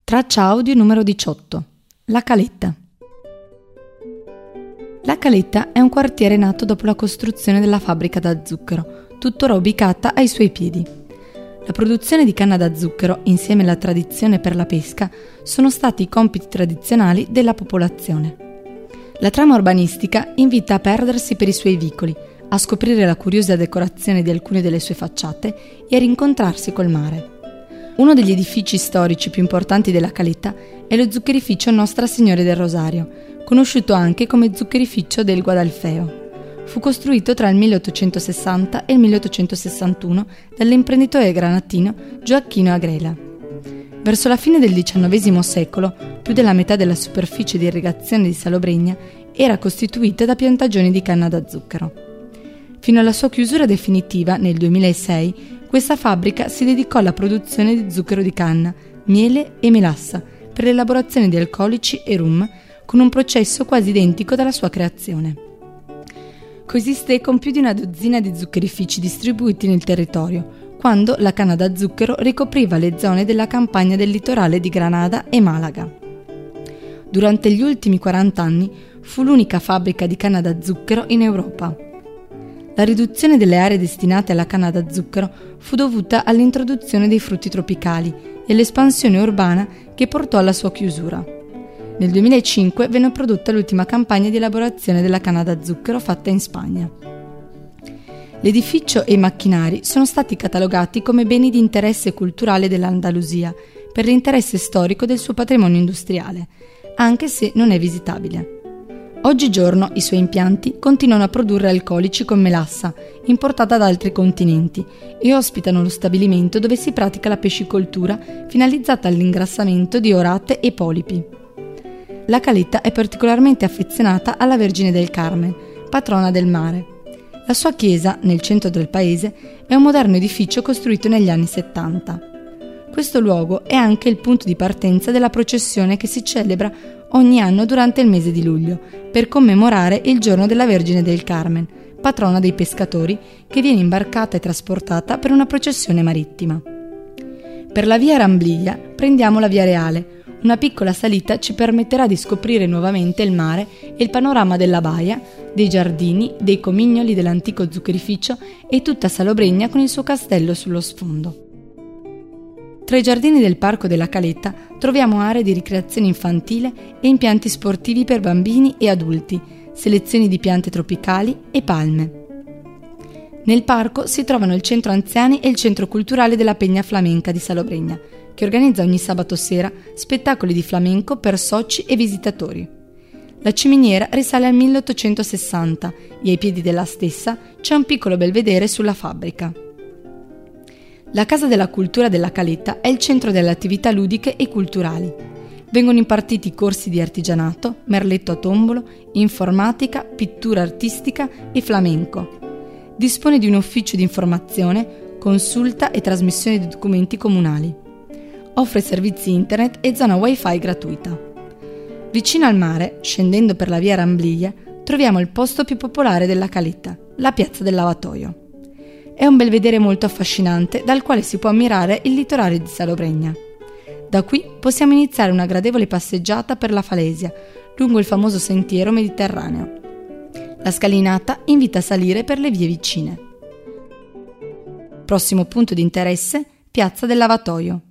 Traccia audio numero 18. La Caletta. La Caletta è un quartiere nato dopo la costruzione della fabbrica da zucchero, tuttora ubicata ai suoi piedi. La produzione di canna da zucchero, insieme alla tradizione per la pesca, sono stati i compiti tradizionali della popolazione. La trama urbanistica invita a perdersi per i suoi vicoli, a scoprire la curiosa decorazione di alcune delle sue facciate e a rincontrarsi col mare. Uno degli edifici storici più importanti della Caletta è lo zuccherificio Nostra Signora del Rosario, conosciuto anche come zuccherificio del Guadalfeo. Fu costruito tra il 1860 e il 1861 dall'imprenditore granatino Gioacchino Agrela. Verso la fine del XIX secolo, più della metà della superficie di irrigazione di Salobregna era costituita da piantagioni di canna da zucchero. Fino alla sua chiusura definitiva nel 2006, questa fabbrica si dedicò alla produzione di zucchero di canna, miele e melassa per l'elaborazione di alcolici e rum, con un processo quasi identico dalla sua creazione. Coesisté con più di una dozzina di zuccherifici distribuiti nel territorio, quando la canna da zucchero ricopriva le zone della campagna del litorale di Granada e Malaga. Durante gli ultimi 40 anni fu l'unica fabbrica di canna da zucchero in Europa. La riduzione delle aree destinate alla canna da zucchero fu dovuta all'introduzione dei frutti tropicali e all'espansione urbana che portò alla sua chiusura. Nel 2005 venne prodotta l'ultima campagna di elaborazione della canna da zucchero fatta in Spagna. L'edificio e i macchinari sono stati catalogati come beni di interesse culturale dell'Andalusia per l'interesse storico del suo patrimonio industriale, anche se non è visitabile. Oggigiorno i suoi impianti continuano a produrre alcolici con melassa, importata da altri continenti, e ospitano lo stabilimento dove si pratica la pescicoltura finalizzata all'ingrassamento di orate e polipi. La Caletta è particolarmente affezionata alla Vergine del Carmen, patrona del mare. La sua chiesa, nel centro del paese, è un moderno edificio costruito negli anni 70. Questo luogo è anche il punto di partenza della processione che si celebra ogni anno durante il mese di luglio, per commemorare il giorno della Vergine del Carmen, patrona dei pescatori, che viene imbarcata e trasportata per una processione marittima. Per la via Rambliglia prendiamo la via Reale. Una piccola salita ci permetterà di scoprire nuovamente il mare e il panorama della baia, dei giardini, dei comignoli dell'antico zuccherificio e tutta Salobregna con il suo castello sullo sfondo. Tra i giardini del Parco della Caletta troviamo aree di ricreazione infantile e impianti sportivi per bambini e adulti, selezioni di piante tropicali e palme. Nel parco si trovano il centro anziani e il centro culturale della Pegna Flamenca di Salobregna, che organizza ogni sabato sera spettacoli di flamenco per soci e visitatori. La ciminiera risale al 1860 e ai piedi della stessa c'è un piccolo belvedere sulla fabbrica. La Casa della Cultura della Caletta è il centro delle attività ludiche e culturali. Vengono impartiti corsi di artigianato, merletto a tombolo, informatica, pittura artistica e flamenco. Dispone di un ufficio di informazione, consulta e trasmissione di documenti comunali. Offre servizi internet e zona wifi gratuita. Vicino al mare, scendendo per la via Rambliglia, troviamo il posto più popolare della Caletta, la Piazza del Lavatoio. È un belvedere molto affascinante dal quale si può ammirare il litorale di Salobregna. Da qui possiamo iniziare una gradevole passeggiata per la Falesia, lungo il famoso sentiero mediterraneo. La scalinata invita a salire per le vie vicine. Prossimo punto di interesse, Piazza del Lavatoio.